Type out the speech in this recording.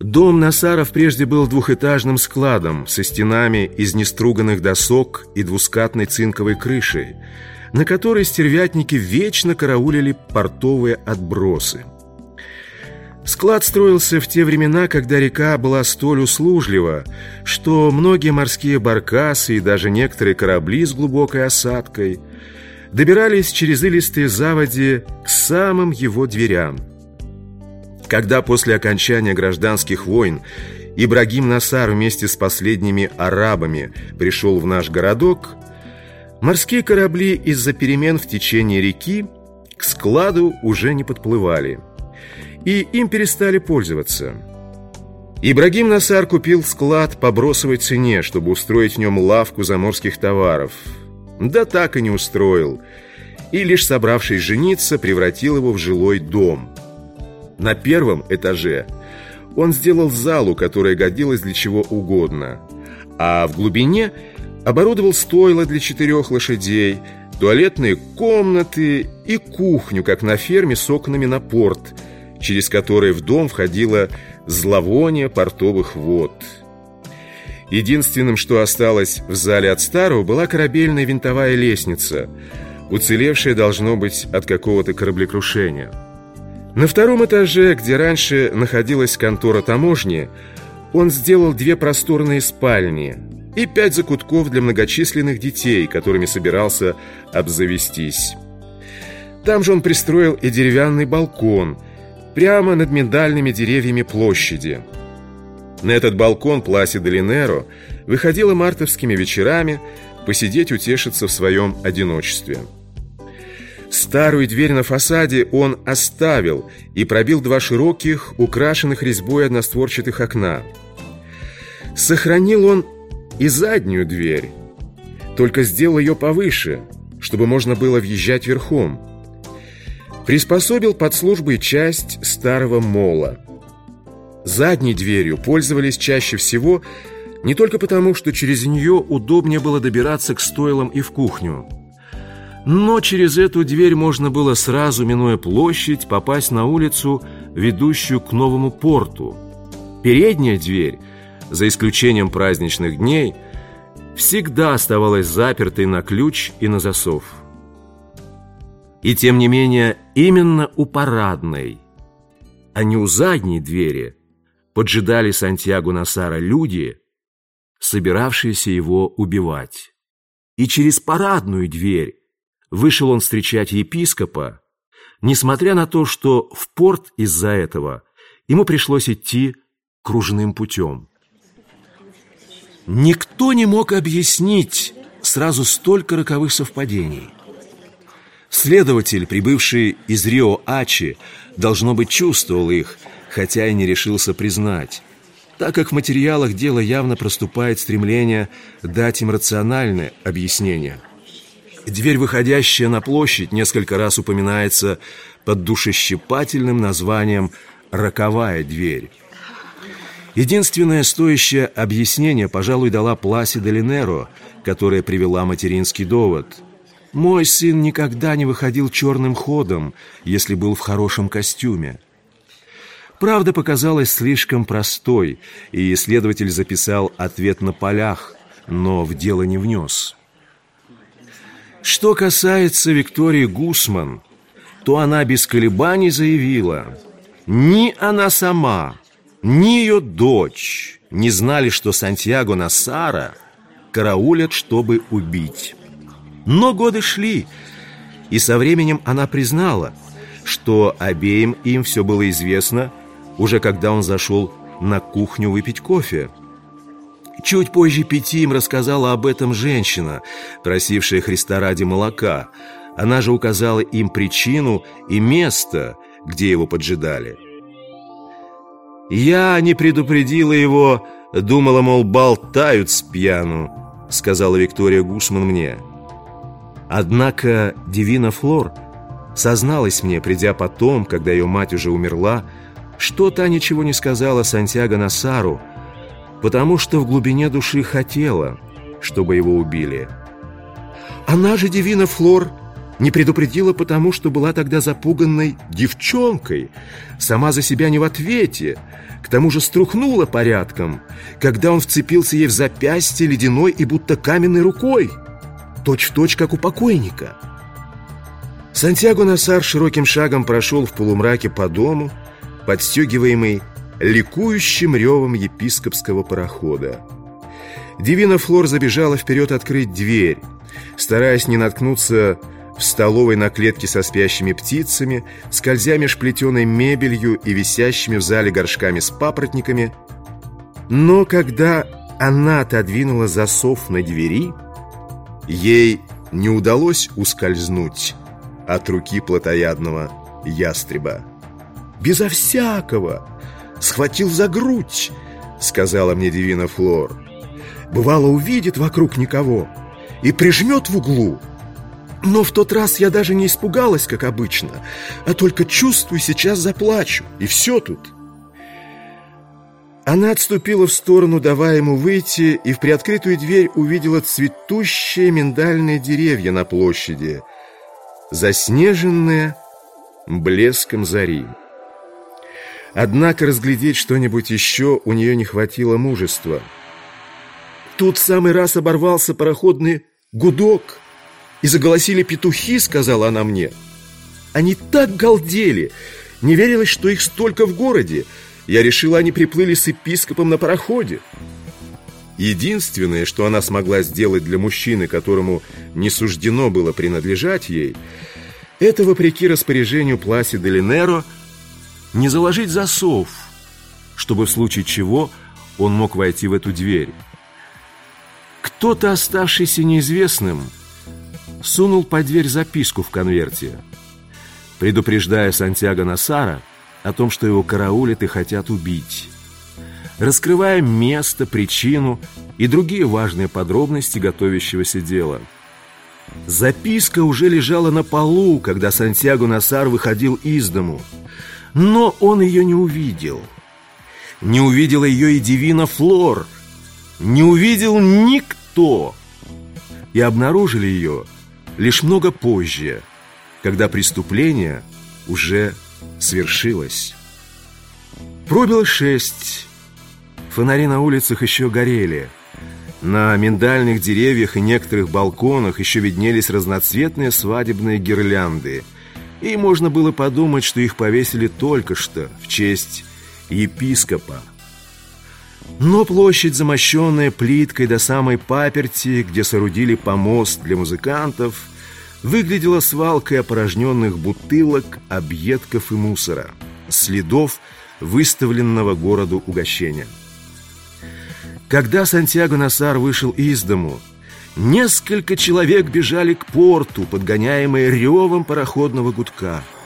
Дом Насаров прежде был двухэтажным складом со стенами из неструганных досок и двускатной цинковой крышей, на которой стервятники вечно караулили портовые отбросы. Склад строился в те времена, когда река была столь услужлива, что многие морские баркасы и даже некоторые корабли с глубокой осадкой добирались через илистые заводи к самым его дверям. Когда после окончания гражданских войн Ибрагим Насар вместе с последними арабами пришел в наш городок, морские корабли из-за перемен в течение реки к складу уже не подплывали, и им перестали пользоваться. Ибрагим Насар купил склад по бросовой цене, чтобы устроить в нем лавку заморских товаров. Да так и не устроил, и лишь собравшись жениться, превратил его в жилой дом. На первом этаже он сделал залу, которая годилась для чего угодно, а в глубине оборудовал стойло для 4 лошадей, туалетные комнаты и кухню, как на ферме, с окнами на порт, через которые в дом входило зловоние портовых вод. Единственным, что осталось в зале от старого, была корабельная винтовая лестница, уцелевшая, должно быть, от какого-то кораблекрушения. На втором этаже, где раньше находилась контора таможни, он сделал 2 просторные спальни и 5 закутков для многочисленных детей, которыми собирался обзавестись. Там же он пристроил и деревянный балкон прямо над миндальными деревьями площади. На этот балкон Пласида Линеро выходила мартовскими вечерами посидеть, утешиться в своем одиночестве. Старую дверь на фасаде он оставил и пробил 2 широких, украшенных резьбой одностворчатых окна. Сохранил он и заднюю дверь, только сделал ее повыше, чтобы можно было въезжать верхом. Приспособил под службой часть старого мола. Задней дверью пользовались чаще всего не только потому, что через нее удобнее было добираться к стойлам и в кухню, но через эту дверь можно было сразу, минуя площадь, попасть на улицу, ведущую к новому порту. Передняя дверь, за исключением праздничных дней, всегда оставалась запертой на ключ и на засов. И тем не менее, именно у парадной, а не у задней двери, поджидали Сантьяго Насара люди, собиравшиеся его убивать. И через парадную дверь вышел он встречать епископа, несмотря на то, что в порт из-за этого ему пришлось идти кружным путем. Никто не мог объяснить сразу столько роковых совпадений. Следователь, прибывший из Рио-Ачи, должно быть, чувствовал их, хотя и не решился признать, так как в материалах дела явно проступает стремление дать им рациональное объяснение. Дверь, выходящая на площадь, несколько раз упоминается под душещипательным названием «роковая дверь». Единственное стоящее объяснение, пожалуй, дала Пласида Линеро, которая привела материнский довод. «Мой сын никогда не выходил черным ходом, если был в хорошем костюме». Правда показалась слишком простой, и следователь записал ответ на полях, но в дело не внес. Что касается Виктории Гусман, то она без колебаний заявила: ни она сама, ни ее дочь не знали, что Сантьяго Насара караулят, чтобы убить. Но годы шли, и со временем она признала, что обеим им все было известно, уже когда он зашел на кухню выпить кофе. Чуть позже 5 им рассказала об этом женщина, просившая Христа ради молока. Она же указала им причину и место, где его поджидали. «Я не предупредила его, думала, мол, болтают с пьяну», — сказала Виктория Гусман мне. Однако Дивина Флор созналась мне, придя потом, когда ее мать уже умерла, что та ничего не сказала Сантьяго Насару, потому что в глубине души хотела, чтобы его убили. Она же, Дивина Флор, Не предупредила потому, что была тогда запуганной девчонкой, сама за себя не в ответе, к тому же струхнула порядком, когда он вцепился ей в запястье ледяной и будто каменной рукой, точь-в-точь, как у покойника. Сантьяго Насар широким шагом прошел в полумраке по дому, подстегиваемый ликующим ревом епископского парохода. Дивина Флор забежала вперед открыть дверь, стараясь не наткнуться в столовой на клетке со спящими птицами, скользя меж плетеной мебелью и висящими в зале горшками с папоротниками. Но когда она отодвинула засов на двери, ей не удалось ускользнуть от руки плотоядного ястреба. «Безо всякого! Схватил за грудь!» — сказала мне Дивина Флор. «Бывало, увидит вокруг никого и прижмет в углу. Но в тот раз я даже не испугалась, как обычно, а только чувствую, сейчас заплачу, и все тут». Она отступила в сторону, давая ему выйти, и в приоткрытую дверь увидела цветущие миндальные деревья на площади, заснеженные блеском зари. Однако разглядеть что-нибудь еще у нее не хватило мужества. «Тут в самый раз оборвался пароходный гудок, и заголосили петухи», — сказала она мне. «Они так галдели, не верилось, что их столько в городе. Я решила, они приплыли с епископом на пароходе». Единственное, что она смогла сделать для мужчины, которому не суждено было принадлежать ей, это, вопреки распоряжению Пласида Линеро, не заложить засов, чтобы в случае чего он мог войти в эту дверь. Кто-то, оставшийся неизвестным, сунул под дверь записку в конверте, предупреждая Сантьяго Насара о том, что его караулят и хотят убить, раскрывая место, причину и другие важные подробности готовящегося дела. Записка уже лежала на полу, когда Сантьяго Насар выходил из дому, но он ее не увидел. Не увидела ее и Дивина Флор, не увидел никто, и обнаружили ее лишь много позже, когда преступление уже свершилось. Пробило 6. Фонари на улицах еще горели. На миндальных деревьях и некоторых балконах еще виднелись разноцветные свадебные гирлянды, и можно было подумать, что их повесили только что в честь епископа. Но площадь, замощенная плиткой до самой паперти, где соорудили помост для музыкантов, выглядела свалкой опорожненных бутылок, объедков и мусора, следов выставленного городу угощения. Когда Сантьяго Насар вышел из дому, несколько человек бежали к порту, подгоняемые ревом пароходного гудка.